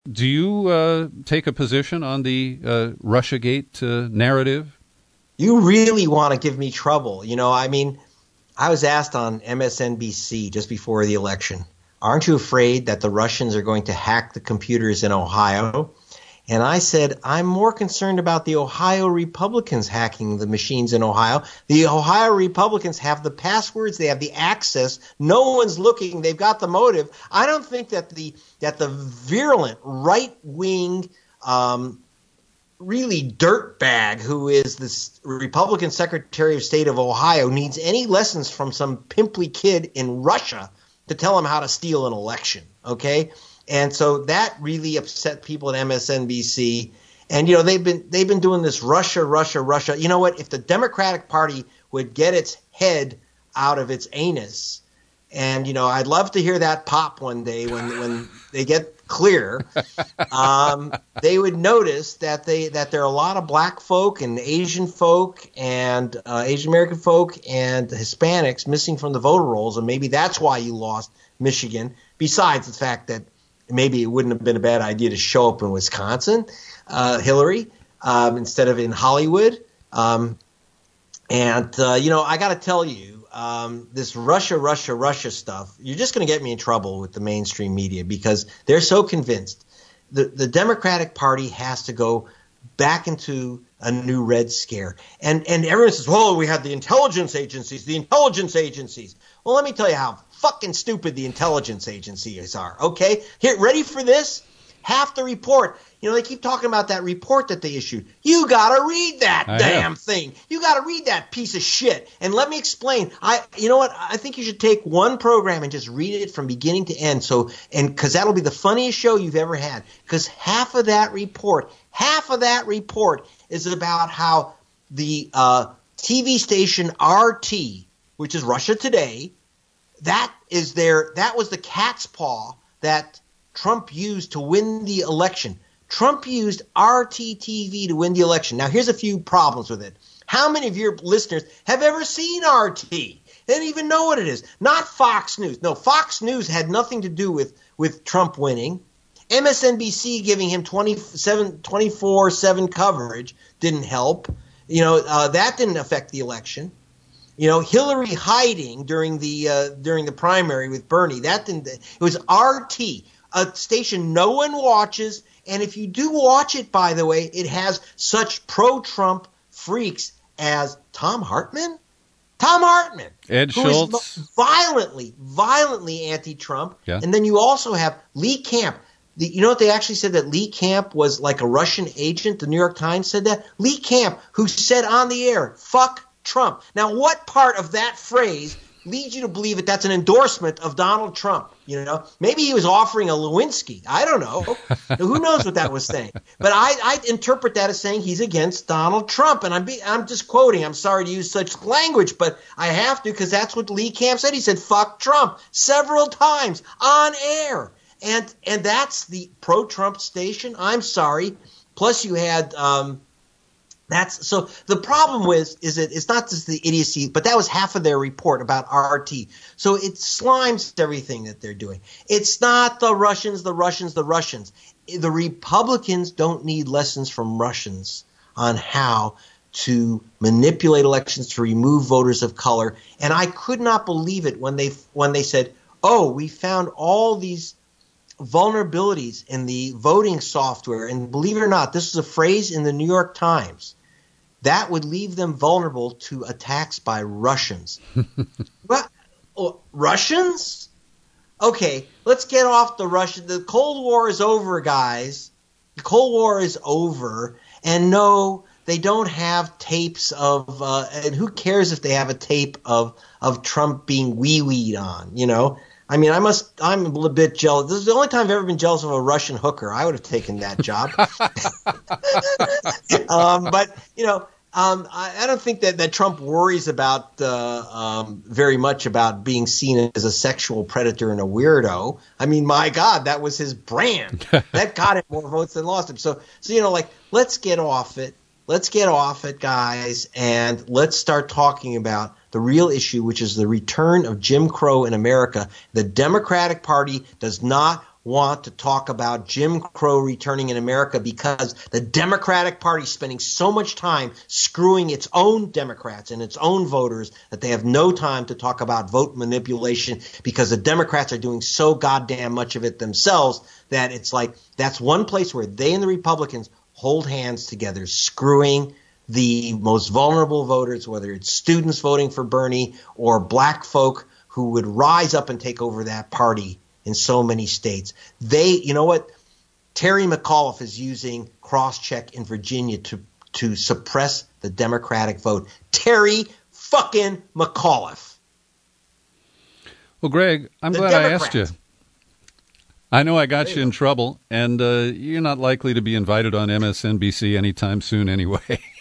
Do you take a position on the Russiagate narrative? You really want to give me trouble. I mean, I was asked on MSNBC just before the election, aren't you afraid that the Russians are going to hack the computers in Ohio? And I said, I'm more concerned about the Ohio Republicans hacking the machines in Ohio. The Ohio Republicans have the passwords. They have the access. No one's looking. They've got the motive. I don't think that the virulent right-wing really dirtbag who is this Republican Secretary of State of Ohio needs any lessons from some pimply kid in Russia to tell him how to steal an election, okay? And so that really upset people at MSNBC. And, they've been doing this Russia. You know what? If the Democratic Party would get its head out of its anus, and, I'd love to hear that pop one day when they get clear, they would notice that there are a lot of black folk and Asian folk and Asian American folk and Hispanics missing from the voter rolls, and maybe that's why you lost Michigan, besides the fact that maybe it wouldn't have been a bad idea to show up in Wisconsin, Hillary, instead of in Hollywood. I got to tell you, this Russia stuff, you're just going to get me in trouble with the mainstream media because they're so convinced. The Democratic Party has to go back into a new Red Scare. And everyone says, well, we have the intelligence agencies. Well, let me tell you how fucking stupid the intelligence agencies are, okay? Here, ready for this? Half the report. They keep talking about that report that they issued. You got to read that damn thing. You got to read that piece of shit. And let me explain. You know what? I think you should take one program and just read it from beginning to end. Because that'll be the funniest show you've ever had. Because half of that report is about how the TV station RT, which is Russia Today, that was the cat's paw that Trump used to win the election. Trump used RT-TV to win the election. Now, here's a few problems with it. How many of your listeners have ever seen RT? They didn't even know what it is. Not Fox News. No, Fox News had nothing to do with Trump winning. MSNBC giving him 24/7 coverage didn't help. That didn't affect the election. Hillary hiding during the primary with Bernie. It was RT, a station no one watches. And if you do watch it, by the way, it has such pro-Trump freaks as Thom Hartmann, Ed Schultz, violently anti-Trump. Yeah. And then you also have Lee Camp. You know what they actually said, that Lee Camp was like a Russian agent? The New York Times said that. Lee Camp, who said on the air, "Fuck Trump." Now, what part of that phrase leads you to believe that that's an endorsement of Donald Trump? Maybe he was offering a Lewinsky. I don't know. Who knows what that was saying? But I interpret that as saying he's against Donald Trump. And I'm just quoting. I'm sorry to use such language, but I have to because that's what Lee Camp said. He said, "Fuck Trump," several times on air. And that's the pro-Trump station. I'm sorry. Plus you had so the problem is that it's not just the idiocy, but that was half of their report about RT. So it slimes everything that they're doing. It's not the Russians. The Republicans don't need lessons from Russians on how to manipulate elections to remove voters of color. And I could not believe it when they said, "Oh, we found all these vulnerabilities in the voting software." And believe it or not, this is a phrase in the New York Times. That would leave them vulnerable to attacks by Russians. What? Russians? Okay, let's get off the Russian. The Cold War is over, guys. The Cold War is over. And no, they don't have tapes of and who cares if they have a tape of Trump being wee-weed on, I mean, I'm a bit jealous. This is the only time I've ever been jealous of a Russian hooker. I would have taken that job. But, I don't think that Trump worries about very much about being seen as a sexual predator and a weirdo. I mean, my God, that was his brand. That got him more votes than lost him. So let's get off it. Let's get off it, guys, and let's start talking about the real issue, which is the return of Jim Crow in America. The Democratic Party does not want to talk about Jim Crow returning in America because the Democratic Party is spending so much time screwing its own Democrats and its own voters that they have no time to talk about vote manipulation because the Democrats are doing so goddamn much of it themselves that it's like that's one place where they and the Republicans hold hands together, screwing the most vulnerable voters, whether it's students voting for Bernie or black folk who would rise up and take over that party in so many states. You know what? Terry McAuliffe is using cross-check in Virginia to suppress the Democratic vote. Terry fucking McAuliffe. Well, Greg, I'm glad I asked you. I know I got you in trouble, and you're not likely to be invited on MSNBC anytime soon anyway.